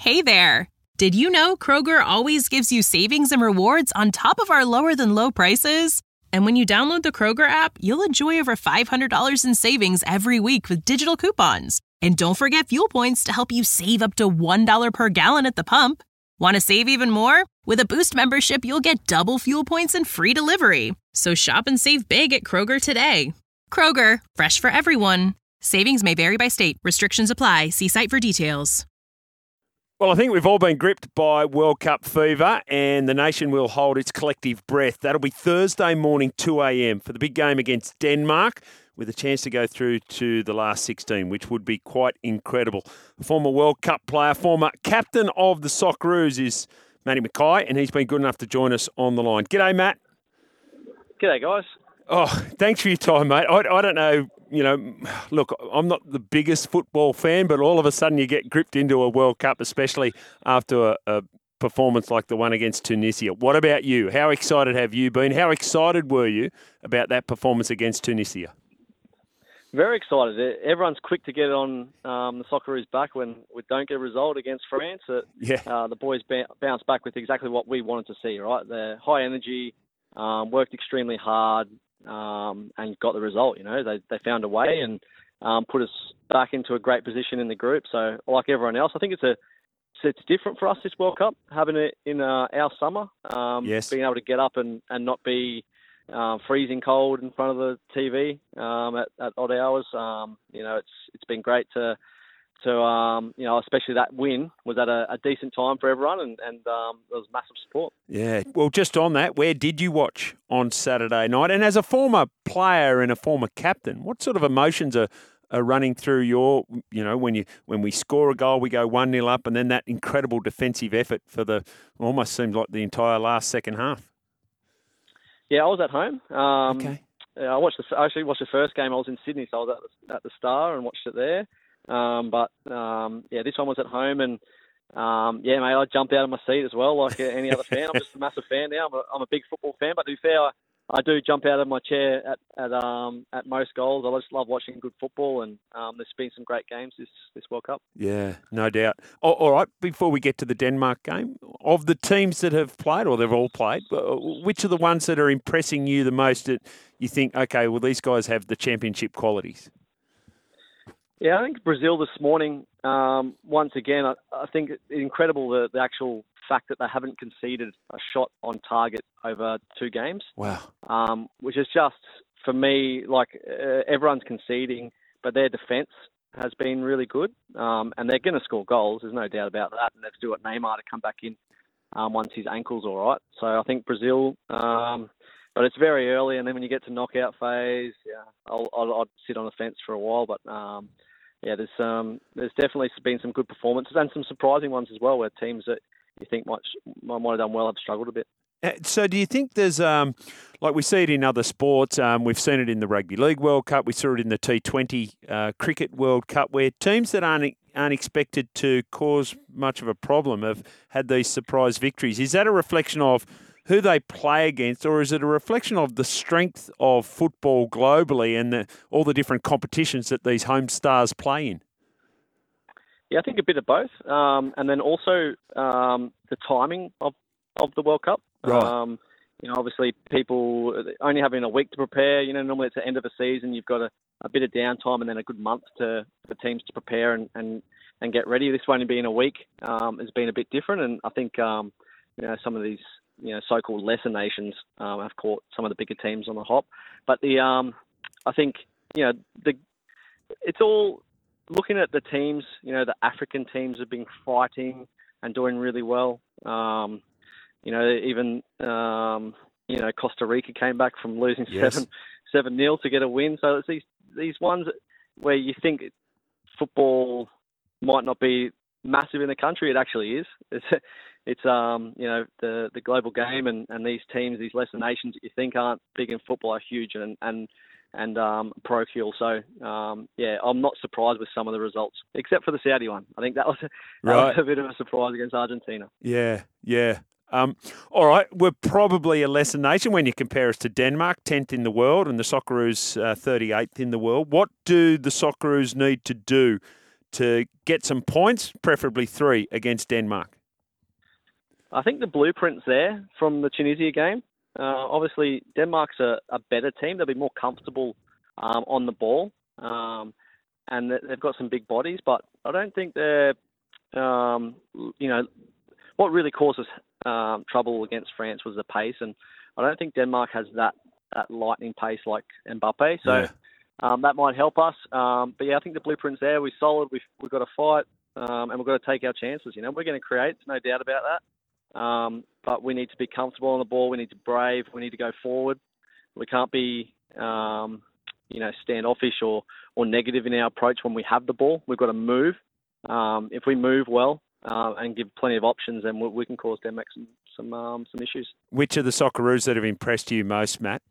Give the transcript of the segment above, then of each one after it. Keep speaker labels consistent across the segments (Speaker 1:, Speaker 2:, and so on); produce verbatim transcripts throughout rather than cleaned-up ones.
Speaker 1: Hey there! Did you know Kroger always gives you savings and rewards on top of our lower-than-low prices? And when you download the Kroger app, you'll enjoy over five hundred dollars in savings every week with digital coupons. And don't forget fuel points to help you save up to one dollar per gallon at the pump. Want to save even more? With a Boost membership, you'll get double fuel points and free delivery. So shop and save big at Kroger today. Kroger, fresh for everyone. Savings may vary by state. Restrictions apply. See site for details.
Speaker 2: Well, I think we've all been gripped by World Cup fever, and the nation will hold its collective breath. That'll be Thursday morning, two a.m. for the big game against Denmark, with a chance to go through to the last sixteen, which would be quite incredible. Former World Cup player, former captain of the Socceroos is Matty Mackay, and he's been good enough to join us on the line. G'day, Matt.
Speaker 3: G'day, guys.
Speaker 2: Oh, thanks for your time, mate. I, I don't know, you know, look, I'm not the biggest football fan, but all of a sudden you get gripped into a World Cup, especially after a, a performance like the one against Tunisia. What about you? How excited have you been? How excited were you about that performance against Tunisia?
Speaker 3: Very excited. Everyone's quick to get on um, the Socceroos back when we don't get a result against France. Uh,
Speaker 2: yeah.
Speaker 3: Uh, the boys b- bounce back with exactly what we wanted to see, right? They're high energy, um, worked extremely hard, um, and got the result. You know, they they found a way and um, put us back into a great position in the group. So, like everyone else, I think it's a it's different for us this World Cup, having it in uh, our summer. Um,
Speaker 2: yes.
Speaker 3: Being able to get up and, and not be uh, freezing cold in front of the T V um, at, at odd hours. Um, you know, it's it's been great to to um, you know, especially that win was at a, a decent time for everyone, and and um, there was massive support.
Speaker 2: Yeah. Well, just on that, where did you watch on Saturday night? And as a former player and a former captain, what sort of emotions are are running through your, you know, when you when we score a goal, we go one nil up, and then that incredible defensive effort for the almost seemed like the entire last second half?
Speaker 3: Yeah, I was at home. Um,
Speaker 2: okay.
Speaker 3: I watched the I actually watched the first game. I was in Sydney, so I was at the, at the Star and watched it there. Um, but um, yeah, this one was at home, and um, yeah, mate, I jumped out of my seat as well, like any other fan. I'm just a massive fan now. I'm a, I'm a big football fan, but to be fair, I, I do jump out of my chair at at um at most goals. I just love watching good football, and um, there's been some great games this this World Cup.
Speaker 2: Yeah, no doubt. Oh, all right, before we get to the Denmark game, of the teams that have played, or they've all played, which are the ones that are impressing you the most that you think, okay, well, these guys have the championship qualities?
Speaker 3: Yeah, I think Brazil this morning, um, once again, I, I think it's incredible the, the actual fact that they haven't conceded a shot on target over two games.
Speaker 2: Wow.
Speaker 3: Um, which is just, for me, like uh, everyone's conceding, but their defence has been really good. Um, and they're going to score goals, there's no doubt about that. And they've still got Neymar to come back in um, once his ankle's all right. So I think Brazil... Um, But it's very early, and then when you get to knockout phase, yeah, I'll, I'll, I'll sit on the fence for a while. But um, yeah, there's um, there's definitely been some good performances and some surprising ones as well, where teams that you think might might have done well have struggled a bit.
Speaker 2: So do you think there's, um, like we see it in other sports, um, we've seen it in the Rugby League World Cup, we saw it in the T twenty uh, Cricket World Cup, where teams that aren't, aren't expected to cause much of a problem have had these surprise victories. Is that a reflection of who they play against, or is it a reflection of the strength of football globally and the, all the different competitions that these home stars play in?
Speaker 3: Yeah, I think a bit of both. Um, and then also um, the timing of, of the World Cup.
Speaker 2: Right.
Speaker 3: Um, you know, obviously people only having a week to prepare. You know, normally it's the end of a season. You've got a, a bit of downtime and then a good month to for teams to prepare and, and, and get ready. This one being a week um, has been a bit different. And I think, um, you know, some of these you know, so-called lesser nations um, have caught some of the bigger teams on the hop. But the, um, I think, you know, the, it's all looking at the teams. You know, the African teams have been fighting and doing really well. Um, you know, even um, you know Costa Rica came back from losing
Speaker 2: yes.
Speaker 3: seven seven nil to get a win. So it's these these ones where you think football might not be massive in the country. It actually is. It's, It's um you know the the global game and, and these teams, these lesser nations that you think aren't big in football are huge and and and um, parochial. So um yeah, I'm not surprised with some of the results, except for the Saudi one. I think that was, that
Speaker 2: right.
Speaker 3: was a bit of a surprise against Argentina.
Speaker 2: Yeah, yeah. Um, all right, we're probably a lesser nation when you compare us to Denmark, tenth in the world, and the Socceroos uh, thirty-eighth in the world. What do the Socceroos need to do to get some points, preferably three, against Denmark?
Speaker 3: I think the blueprint's there from the Tunisia game. Uh, obviously, Denmark's a, a better team. They'll be more comfortable um, on the ball, um, and they've got some big bodies. But I don't think they're, um, you know, what really caused us um, trouble against France was the pace, and I don't think Denmark has that, that lightning pace like Mbappe. So
Speaker 2: Yeah.
Speaker 3: um, that might help us. Um, but yeah, I think the blueprint's there. We're solid. We've we've got to fight, um, and we've got to take our chances. You know, we're going to create, no doubt about that. Um, but we need to be comfortable on the ball. We need to brave. We need to go forward. We can't be, um, you know, standoffish or, or negative in our approach when we have the ball. We've got to move. Um, if we move well uh, and give plenty of options, then we, we can cause Denmark some some, um, some issues.
Speaker 2: Which are the Socceroos that have impressed you most, Matt?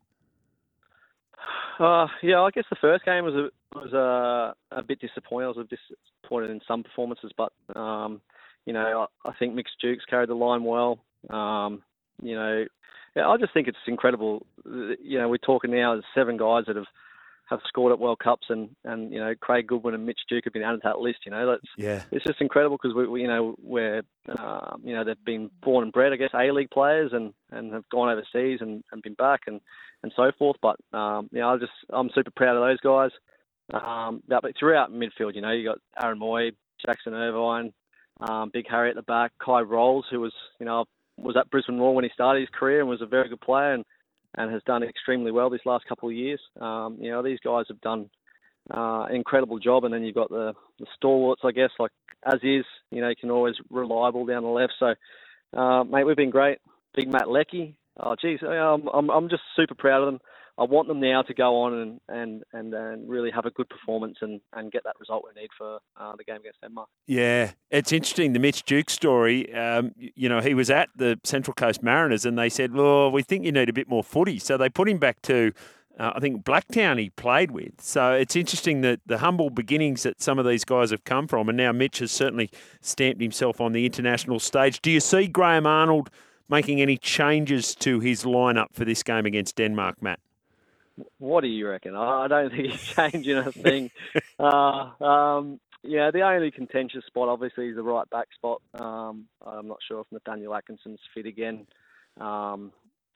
Speaker 3: Uh, yeah, I guess the first game was a was a, a bit disappointing. I was a bit disappointed in some performances, but um, you know, I, I think Mixed Dukes carried the line well. Um, you know, yeah, I just think it's incredible. You know, we're talking now as seven guys that have, have scored at World Cups, and, and you know, Craig Goodwin and Mitch Duke have been added to that list. You know, that's
Speaker 2: Yeah.
Speaker 3: it's just incredible because we, we, you know, we're um, you know, they've been born and bred, I guess, A-League players, and, and have gone overseas and, and been back and, and so forth. But um, you know, I just I'm super proud of those guys. Um, but throughout midfield, you know, you got Aaron Moy, Jackson Irvine, um, Big Harry at the back, Kai Rolls, who was, you know, was at Brisbane Roar when he started his career and was a very good player and, and has done extremely well this last couple of years. Um, you know, these guys have done uh, an incredible job. And then you've got the, the stalwarts, I guess, like as is, you know, you can always reliable down the left. So, uh, mate, we've been great. Big Matt Leckie. Oh, geez, I'm, I'm, I'm just super proud of them. I want them now to go on and, and, and, and really have a good performance and, and get that result we need for uh, the game against Denmark.
Speaker 2: Yeah, it's interesting, the Mitch Duke story. Um, you know, he was at the Central Coast Mariners and they said, well, we think you need a bit more footy. So they put him back to, uh, I think, Blacktown he played with. So it's interesting that the humble beginnings that some of these guys have come from, and now Mitch has certainly stamped himself on the international stage. Do you see Graham Arnold making any changes to his lineup for this game against Denmark, Matt?
Speaker 3: What do you reckon? I don't think he's changing a thing. uh, um, yeah, the only contentious spot, obviously, is the right back spot. Um, I'm not sure if Nathaniel Atkinson's fit again. Um,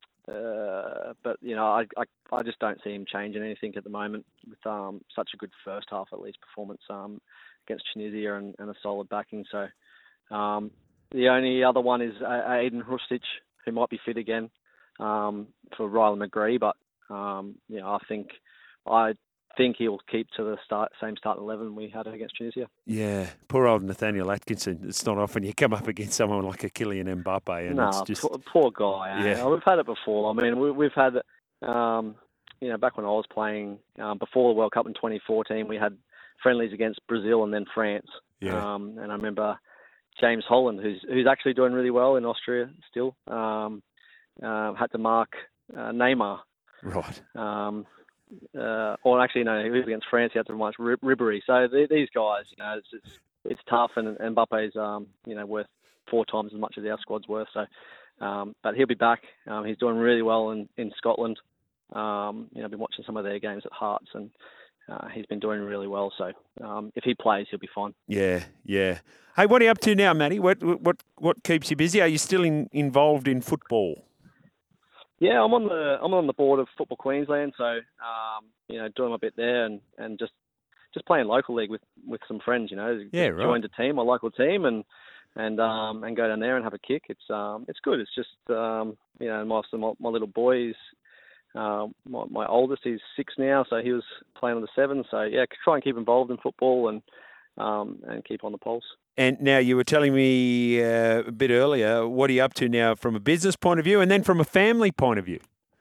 Speaker 3: uh, but, you know, I, I I just don't see him changing anything at the moment with um, such a good first half, at least, performance um, against Tunisia and, and a solid backing. So um, the only other one is Aiden Hrustic, who might be fit again um, for Ryland McGree, but Um, you know, I think I think he'll keep to the start, same starting eleven we had against Tunisia.
Speaker 2: Yeah, poor old Nathaniel Atkinson. It's not often you come up against someone like a Kylian Mbappe, and
Speaker 3: no,
Speaker 2: it's just
Speaker 3: poor, poor guy. Eh?
Speaker 2: Yeah.
Speaker 3: We've had it before. I mean, we, we've had, um, you know, back when I was playing um, before the World Cup in twenty fourteen, we had friendlies against Brazil and then France.
Speaker 2: Yeah.
Speaker 3: Um, and I remember James Holland, who's who's actually doing really well in Austria still, um, uh, had to mark uh, Neymar.
Speaker 2: Right.
Speaker 3: Um, uh, or actually, no, he was against France. He had to mark Ribéry. So th- these guys, you know, it's it's, it's tough, and, and Mbappe's, um, you know, worth four times as much as our squad's worth. So, um, but he'll be back. Um, he's doing really well in in Scotland. Um, you know, I've been watching some of their games at Hearts, and uh, he's been doing really well. So, um, if he plays, he'll be fine.
Speaker 2: Yeah, yeah. Hey, what are you up to now, Matty? What what what keeps you busy? Are you still in, involved in football?
Speaker 3: Yeah, I'm on the I'm on the board of Football Queensland, so um, you know, doing my bit there and, and just just playing local league with, with some friends. You know,
Speaker 2: Yeah, right.
Speaker 3: Joined a team, a local team, and and um, and go down there and have a kick. It's um it's good. It's just um, you know, my my, my little boys. Uh, my, my oldest is six now, so he was playing on the seven. So yeah, try and keep involved in football and um, and keep on the pulse.
Speaker 2: And now you were telling me uh, a bit earlier, what are you up to now from a business point of view and then from a family point of view?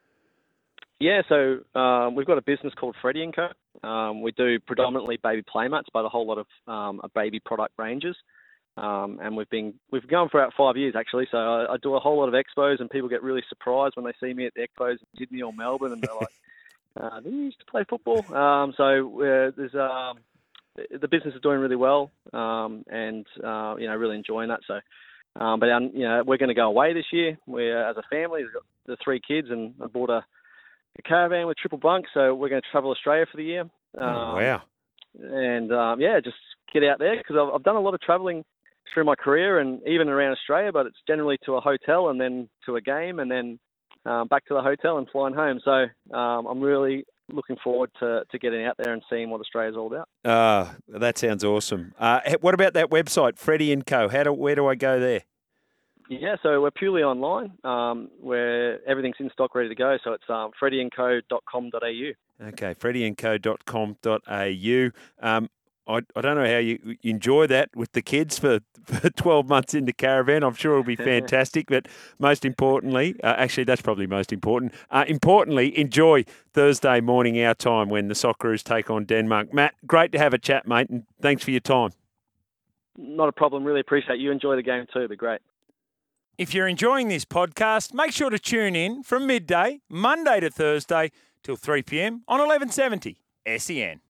Speaker 3: Yeah, so um, we've got a business called Freddie and Co. Um, we do predominantly baby playmats, but a whole lot of um, baby product ranges. Um, and we've been we've been going for about five years actually. So I, I do a whole lot of expos, and people get really surprised when they see me at the expos in Sydney or Melbourne, and they're like, uh, "Do you used to play football?" Um, so uh, there's um, the business is doing really well, um, and uh, you know, really enjoying that. So, um, but um, you know, we're going to go away this year. We're as a family, we've got the three kids, and I bought a, a caravan with triple bunk. So we're going to travel Australia for the year. Um,
Speaker 2: oh, wow!
Speaker 3: And um, yeah, just get out there because I've, I've done a lot of travelling through my career and even around Australia, but it's generally to a hotel and then to a game and then um, back to the hotel and flying home. So um, I'm really looking forward to, to getting out there and seeing what Australia's all about.
Speaker 2: Ah, that sounds awesome. Uh, what about that website, Freddie and Co? How do, where do I go there?
Speaker 3: Yeah, so we're purely online, um, where everything's in stock, ready to go. So it's um, freddie and co dot com dot a u.
Speaker 2: Okay, freddie and co dot com dot a u. Um, I, I don't know how you enjoy that with the kids for, for twelve months into caravan. I'm sure it'll be fantastic. But most importantly, uh, actually, that's probably most important. Uh, importantly, enjoy Thursday morning our time when the Socceroos take on Denmark. Matt, great to have a chat, mate, and thanks for your time.
Speaker 3: Not a problem. Really appreciate you. Enjoy the game too. It'd be great.
Speaker 2: If you're enjoying this podcast, make sure to tune in from midday, Monday to Thursday, till three p.m. on eleven seventy S E N.